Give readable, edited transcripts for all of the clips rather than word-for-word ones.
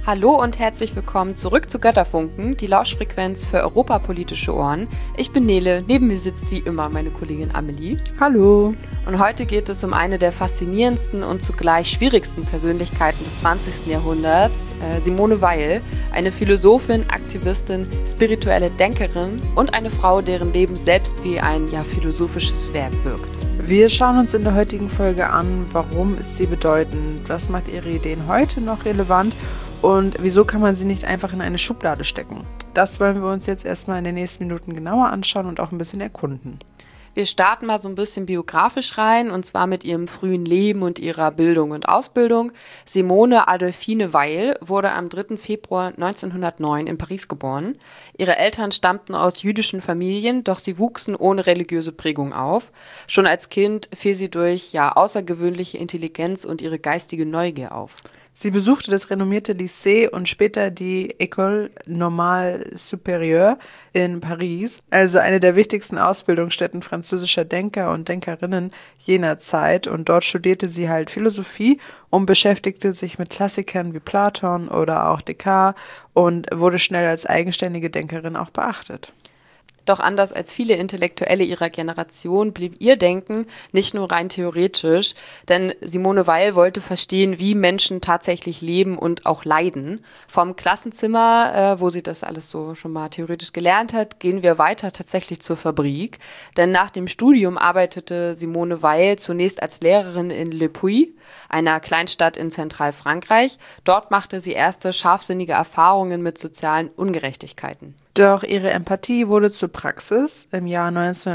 Hallo und herzlich willkommen zurück zu Götterfunken, die Lauschfrequenz für europapolitische Ohren. Ich bin Nele, neben mir sitzt wie immer meine Kollegin Amelie. Hallo. Und heute geht es um eine der faszinierendsten und zugleich schwierigsten Persönlichkeiten des 20. Jahrhunderts, Simone Weil, eine Philosophin, Aktivistin, spirituelle Denkerin und eine Frau, deren Leben selbst wie ein philosophisches Werk wirkt. Wir schauen uns in der heutigen Folge an, warum ist sie bedeutend, was macht ihre Ideen heute noch relevant und wieso kann man sie nicht einfach in eine Schublade stecken. Das wollen wir uns jetzt erstmal in den nächsten Minuten genauer anschauen und auch ein bisschen erkunden. Wir starten mal so ein bisschen biografisch rein, und zwar mit ihrem frühen Leben und ihrer Bildung und Ausbildung. Simone Adolphine Weil wurde am 3. Februar 1909 in Paris geboren. Ihre Eltern stammten aus jüdischen Familien, doch sie wuchsen ohne religiöse Prägung auf. Schon als Kind fiel sie durch außergewöhnliche Intelligenz und ihre geistige Neugier auf. Sie besuchte das renommierte Lycée und später die École Normale Supérieure in Paris, also eine der wichtigsten Ausbildungsstätten französischer Denker und Denkerinnen jener Zeit. Und dort studierte sie Philosophie und beschäftigte sich mit Klassikern wie Platon oder auch Descartes und wurde schnell als eigenständige Denkerin auch beachtet. Doch anders als viele Intellektuelle ihrer Generation blieb ihr Denken nicht nur rein theoretisch, denn Simone Weil wollte verstehen, wie Menschen tatsächlich leben und auch leiden. Vom Klassenzimmer, wo sie das alles so schon mal theoretisch gelernt hat, gehen wir weiter tatsächlich zur Fabrik. Denn nach dem Studium arbeitete Simone Weil zunächst als Lehrerin in Le Puy, einer Kleinstadt in Zentralfrankreich. Dort machte sie erste scharfsinnige Erfahrungen mit sozialen Ungerechtigkeiten. Doch ihre Empathie wurde zur Praxis. Im Jahr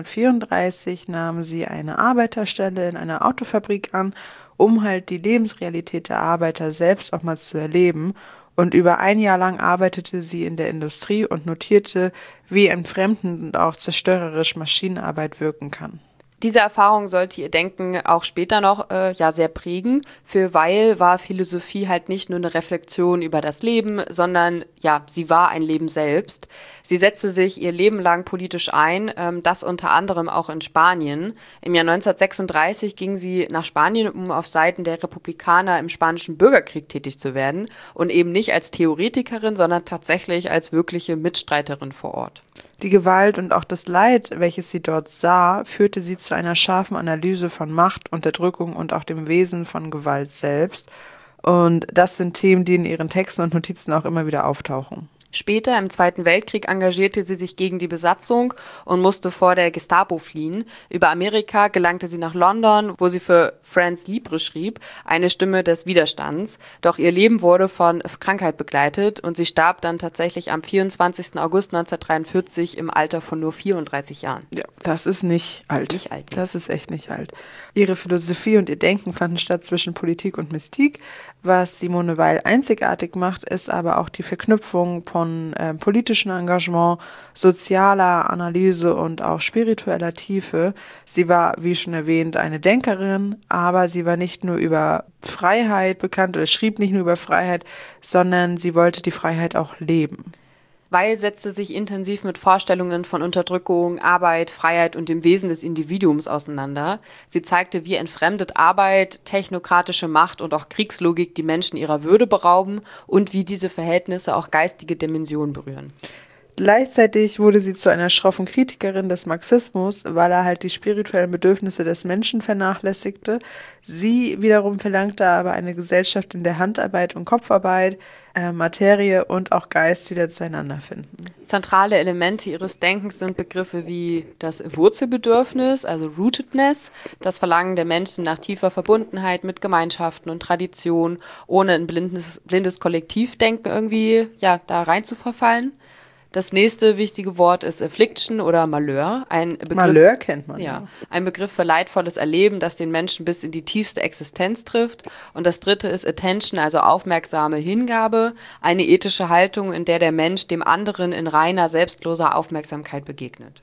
1934 nahm sie eine Arbeiterstelle in einer Autofabrik an, um die Lebensrealität der Arbeiter selbst auch mal zu erleben. Und über ein Jahr lang arbeitete sie in der Industrie und notierte, wie entfremdend und auch zerstörerisch Maschinenarbeit wirken kann. Diese Erfahrung sollte ihr Denken auch später noch sehr prägen. Für Weil war Philosophie nicht nur eine Reflexion über das Leben, sondern sie war ein Leben selbst. Sie setzte sich ihr Leben lang politisch ein, das unter anderem auch in Spanien. Im Jahr 1936 ging sie nach Spanien, um auf Seiten der Republikaner im Spanischen Bürgerkrieg tätig zu werden und eben nicht als Theoretikerin, sondern tatsächlich als wirkliche Mitstreiterin vor Ort. Die Gewalt und auch das Leid, welches sie dort sah, führte sie zu einer scharfen Analyse von Macht, Unterdrückung und auch dem Wesen von Gewalt selbst. Und das sind Themen, die in ihren Texten und Notizen auch immer wieder auftauchen. Später, im Zweiten Weltkrieg, engagierte sie sich gegen die Besatzung und musste vor der Gestapo fliehen. Über Amerika gelangte sie nach London, wo sie für France Libre schrieb, eine Stimme des Widerstands. Doch ihr Leben wurde von Krankheit begleitet und sie starb dann tatsächlich am 24. August 1943 im Alter von nur 34 Jahren. Ja, das ist nicht alt. Nicht alt. Das ist echt nicht alt. Ihre Philosophie und ihr Denken fanden statt zwischen Politik und Mystik. Was Simone Weil einzigartig macht, ist aber auch die Verknüpfung von politischem Engagement, sozialer Analyse und auch spiritueller Tiefe. Sie war, wie schon erwähnt, eine Denkerin, aber sie war nicht nur über Freiheit bekannt oder schrieb nicht nur über Freiheit, sondern sie wollte die Freiheit auch leben. Weil setzte sich intensiv mit Vorstellungen von Unterdrückung, Arbeit, Freiheit und dem Wesen des Individuums auseinander. Sie zeigte, wie entfremdet Arbeit, technokratische Macht und auch Kriegslogik die Menschen ihrer Würde berauben und wie diese Verhältnisse auch geistige Dimensionen berühren. Gleichzeitig wurde sie zu einer schroffen Kritikerin des Marxismus, weil er die spirituellen Bedürfnisse des Menschen vernachlässigte. Sie wiederum verlangte aber eine Gesellschaft, in der Handarbeit und Kopfarbeit, Materie und auch Geist wieder zueinander finden. Zentrale Elemente ihres Denkens sind Begriffe wie das Wurzelbedürfnis, also Rootedness, das Verlangen der Menschen nach tiefer Verbundenheit mit Gemeinschaften und Tradition, ohne ein blindes Kollektivdenken irgendwie da rein zu verfallen. Das nächste wichtige Wort ist Affliction oder Malheur. Malheur kennt man. Ja, ein Begriff für leidvolles Erleben, das den Menschen bis in die tiefste Existenz trifft. Und das dritte ist Attention, also aufmerksame Hingabe, eine ethische Haltung, in der der Mensch dem anderen in reiner, selbstloser Aufmerksamkeit begegnet.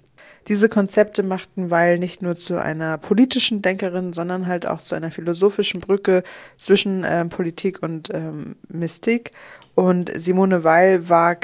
Diese Konzepte machten Weil nicht nur zu einer politischen Denkerin, sondern halt auch zu einer philosophischen Brücke zwischen Politik und Mystik. Und Simone Weil war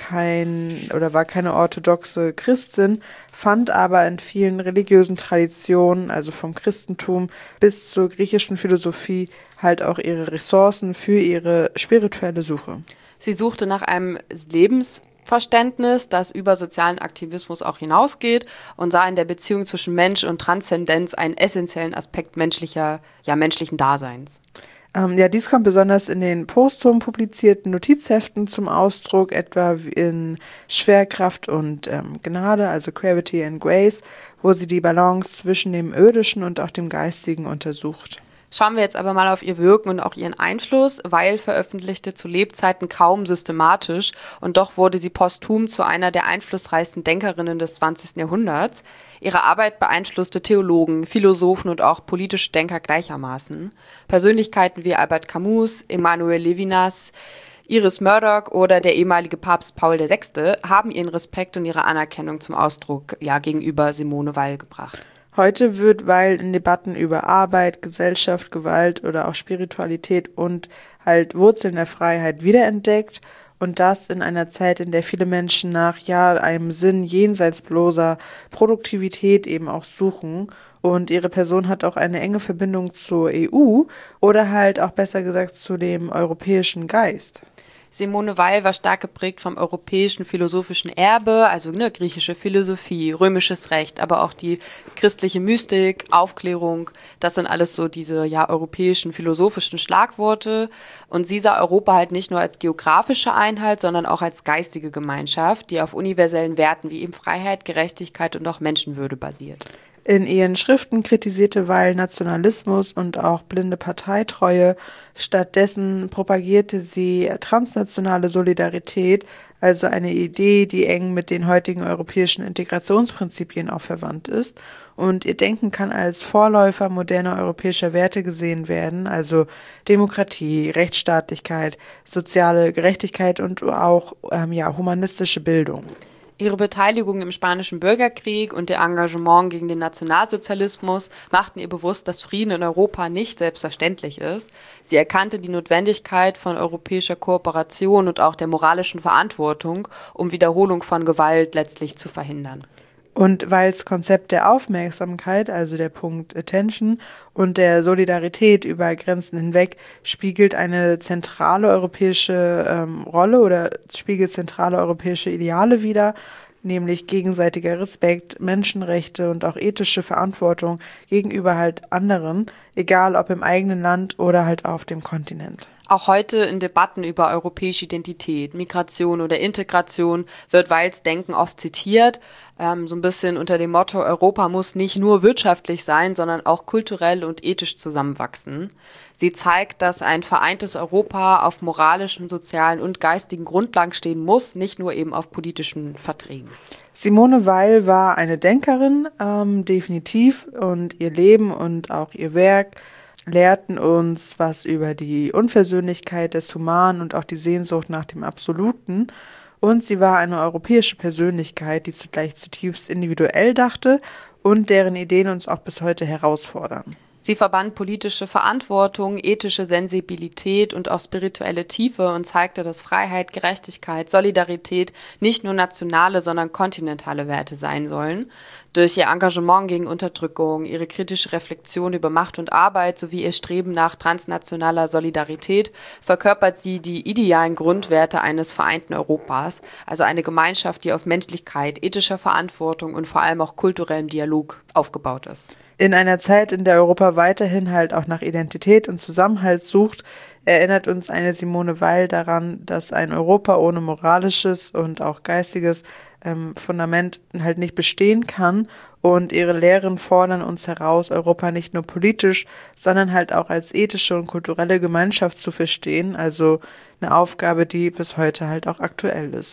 keine orthodoxe Christin, fand aber in vielen religiösen Traditionen, also vom Christentum bis zur griechischen Philosophie, halt auch ihre Ressourcen für ihre spirituelle Suche. Sie suchte nach einem Lebensverständnis, das über sozialen Aktivismus auch hinausgeht und sah in der Beziehung zwischen Mensch und Transzendenz einen essentiellen Aspekt menschlichen Daseins. Dies kommt besonders in den posthum publizierten Notizheften zum Ausdruck, etwa in Schwerkraft und Gnade, also Gravity and Grace, wo sie die Balance zwischen dem Irdischen und auch dem Geistigen untersucht. Schauen wir jetzt aber mal auf ihr Wirken und auch ihren Einfluss. Weil veröffentlichte zu Lebzeiten kaum systematisch und doch wurde sie posthum zu einer der einflussreichsten Denkerinnen des 20. Jahrhunderts. Ihre Arbeit beeinflusste Theologen, Philosophen und auch politische Denker gleichermaßen. Persönlichkeiten wie Albert Camus, Emmanuel Levinas, Iris Murdoch oder der ehemalige Papst Paul VI. Haben ihren Respekt und ihre Anerkennung zum Ausdruck gegenüber Simone Weil gebracht. Heute wird Weil in Debatten über Arbeit, Gesellschaft, Gewalt oder auch Spiritualität und halt Wurzeln der Freiheit wiederentdeckt. Und das in einer Zeit, in der viele Menschen nach einem Sinn jenseits bloßer Produktivität eben auch suchen. Und ihre Person hat auch eine enge Verbindung zur EU oder halt auch besser gesagt zu dem europäischen Geist. Simone Weil war stark geprägt vom europäischen philosophischen Erbe, also griechische Philosophie, römisches Recht, aber auch die christliche Mystik, Aufklärung. Das sind alles so diese europäischen philosophischen Schlagworte. Und sie sah Europa halt nicht nur als geografische Einheit, sondern auch als geistige Gemeinschaft, die auf universellen Werten wie eben Freiheit, Gerechtigkeit und auch Menschenwürde basiert. In ihren Schriften kritisierte Weil Nationalismus und auch blinde Parteitreue. Stattdessen propagierte sie transnationale Solidarität, also eine Idee, die eng mit den heutigen europäischen Integrationsprinzipien auch verwandt ist. Und ihr Denken kann als Vorläufer moderner europäischer Werte gesehen werden, also Demokratie, Rechtsstaatlichkeit, soziale Gerechtigkeit und auch humanistische Bildung. Ihre Beteiligung im Spanischen Bürgerkrieg und ihr Engagement gegen den Nationalsozialismus machten ihr bewusst, dass Frieden in Europa nicht selbstverständlich ist. Sie erkannte die Notwendigkeit von europäischer Kooperation und auch der moralischen Verantwortung, um Wiederholung von Gewalt letztlich zu verhindern. Und Weils Konzept der Aufmerksamkeit, also der Punkt Attention, und der Solidarität über Grenzen hinweg spiegelt eine zentrale europäische Rolle oder spiegelt zentrale europäische Ideale wider, nämlich gegenseitiger Respekt, Menschenrechte und auch ethische Verantwortung gegenüber halt anderen, egal ob im eigenen Land oder halt auf dem Kontinent. Auch heute in Debatten über europäische Identität, Migration oder Integration wird Weils Denken oft zitiert, so ein bisschen unter dem Motto, Europa muss nicht nur wirtschaftlich sein, sondern auch kulturell und ethisch zusammenwachsen. Sie zeigt, dass ein vereintes Europa auf moralischen, sozialen und geistigen Grundlagen stehen muss, nicht nur eben auf politischen Verträgen. Simone Weil war eine Denkerin, definitiv, und ihr Leben und auch ihr Werk lehrten uns was über die Unversöhnlichkeit des Humanen und auch die Sehnsucht nach dem Absoluten. Und sie war eine europäische Persönlichkeit, die zugleich zutiefst individuell dachte und deren Ideen uns auch bis heute herausfordern. Sie verband politische Verantwortung, ethische Sensibilität und auch spirituelle Tiefe und zeigte, dass Freiheit, Gerechtigkeit, Solidarität nicht nur nationale, sondern kontinentale Werte sein sollen. Durch ihr Engagement gegen Unterdrückung, ihre kritische Reflexion über Macht und Arbeit sowie ihr Streben nach transnationaler Solidarität verkörpert sie die idealen Grundwerte eines vereinten Europas, also eine Gemeinschaft, die auf Menschlichkeit, ethischer Verantwortung und vor allem auch kulturellem Dialog aufgebaut ist. In einer Zeit, in der Europa weiterhin halt auch nach Identität und Zusammenhalt sucht, erinnert uns eine Simone Weil daran, dass ein Europa ohne moralisches und auch geistiges Fundament halt nicht bestehen kann, und ihre Lehren fordern uns heraus, Europa nicht nur politisch, sondern halt auch als ethische und kulturelle Gemeinschaft zu verstehen, also eine Aufgabe, die bis heute halt auch aktuell ist.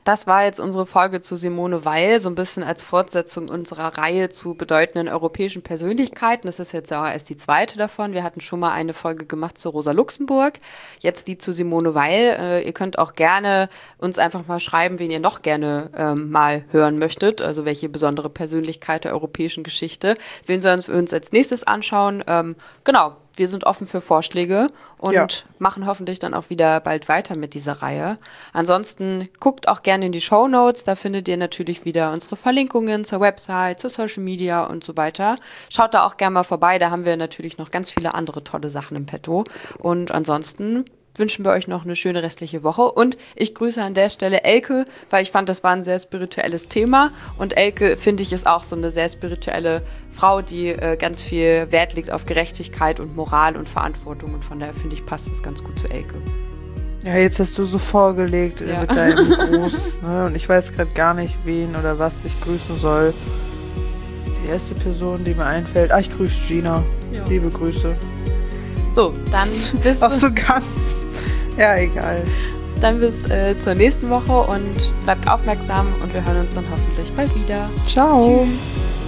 Das war jetzt unsere Folge zu Simone Weil, so ein bisschen als Fortsetzung unserer Reihe zu bedeutenden europäischen Persönlichkeiten. Das ist jetzt ja auch erst die zweite davon. Wir hatten schon mal eine Folge gemacht zu Rosa Luxemburg, jetzt die zu Simone Weil. Ihr könnt auch gerne uns einfach mal schreiben, wen ihr noch gerne mal hören möchtet, also welche besondere Persönlichkeit der europäischen Geschichte. Wen sollen wir uns als nächstes anschauen? Genau. Wir sind offen für Vorschläge und machen hoffentlich dann auch wieder bald weiter mit dieser Reihe. Ansonsten guckt auch gerne in die Shownotes, da findet ihr natürlich wieder unsere Verlinkungen zur Website, zu Social Media und so weiter. Schaut da auch gerne mal vorbei, da haben wir natürlich noch ganz viele andere tolle Sachen im Petto. Und ansonsten wünschen wir euch noch eine schöne restliche Woche. Und ich grüße an der Stelle Elke, weil ich fand, das war ein sehr spirituelles Thema. Und Elke, finde ich, ist auch so eine sehr spirituelle Frau, die ganz viel Wert legt auf Gerechtigkeit und Moral und Verantwortung. Und von daher, finde ich, passt das ganz gut zu Elke. Ja, jetzt hast du so vorgelegt mit deinem Gruß. Ne? Und ich weiß gerade gar nicht, wen oder was ich grüßen soll. Die erste Person, die mir einfällt. Ich grüße Gina. Ja. Liebe Grüße. So, dann bis... Auch so ganz... Ja, egal. Dann bis zur nächsten Woche und bleibt aufmerksam und wir hören uns dann hoffentlich bald wieder. Ciao. Tschüss.